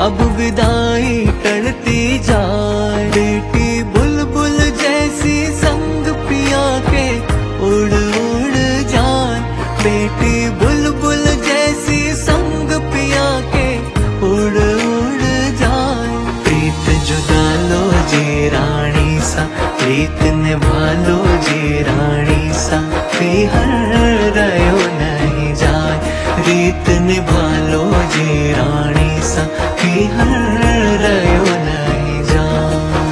अब विदाई टलती जाए। बेटी बुलबुल जैसी संग पिया के उड़ उड़ जाए। बेटी बुलबुल जैसी संग पिया के उड़ उड़ जाए। प्रीत जुदा लो जी रानी सा, प्रीत निभा लो जी रानी सा, हर रयो नहीं जाए। रीत निभा लो जी रानी सा, हर रयो नहीं जाए।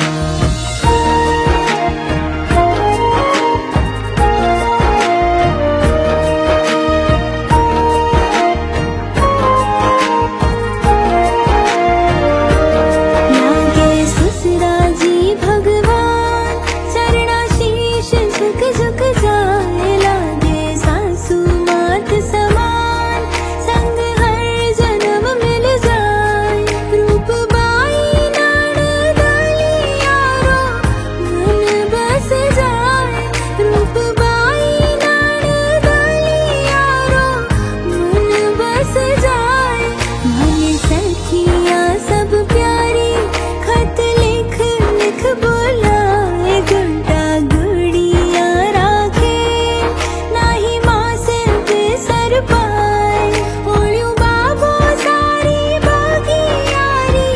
लागे ससुरा जी भगवान, चरणा शीश झुक झुक जाए। लागे सासू मात समान, संग हर जन्म मिल जाए। रूप बाई ननदाली यारो, मन बस जाए। रूप बाई ननदाली यारो, मन बस जाए। भले सखियाँ सब प्यारी, खत लिख लिख बोलाए। गुड्डा गुड़िया राखे, नाही माँ सिर पे सर पाए। ओलियों बाबो सारी बागी यारी,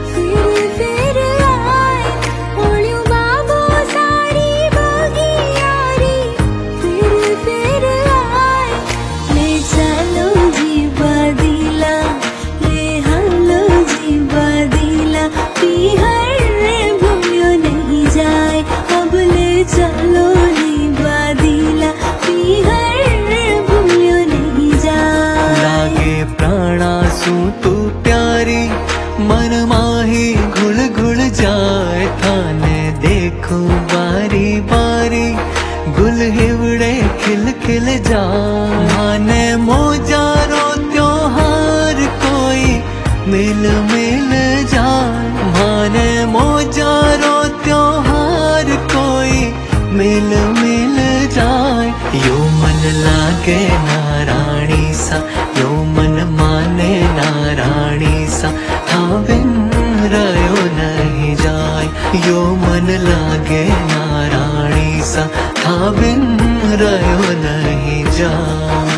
फिर आए। ओलियों बाबो सारी बागी यारी, फिर आए। ले चलो जी बदीला, ले हालो जी बदीला, पीहर भूलियो नहीं जाए। अब ले चलो जी बदीला, पीहर भूलियो नहीं जाए। लागे प्राणासु तू प्यारी, मन माही घुल घुल जाए। थाने देखो बारी बारी, गुल हिवड़े खिल खिल जाए। माने मोजारो त्योहार कोई मिल मिल जाए। माने मोजारो त्योहार कोई मिल मिल जाए। यो मन लागे नारायणी सा, यो मन माने नारायणी सा, हाँ बिन रयो नहीं जाए। यो मन लागे नारायणी सा, हाँ बिन रयो नहीं जाए।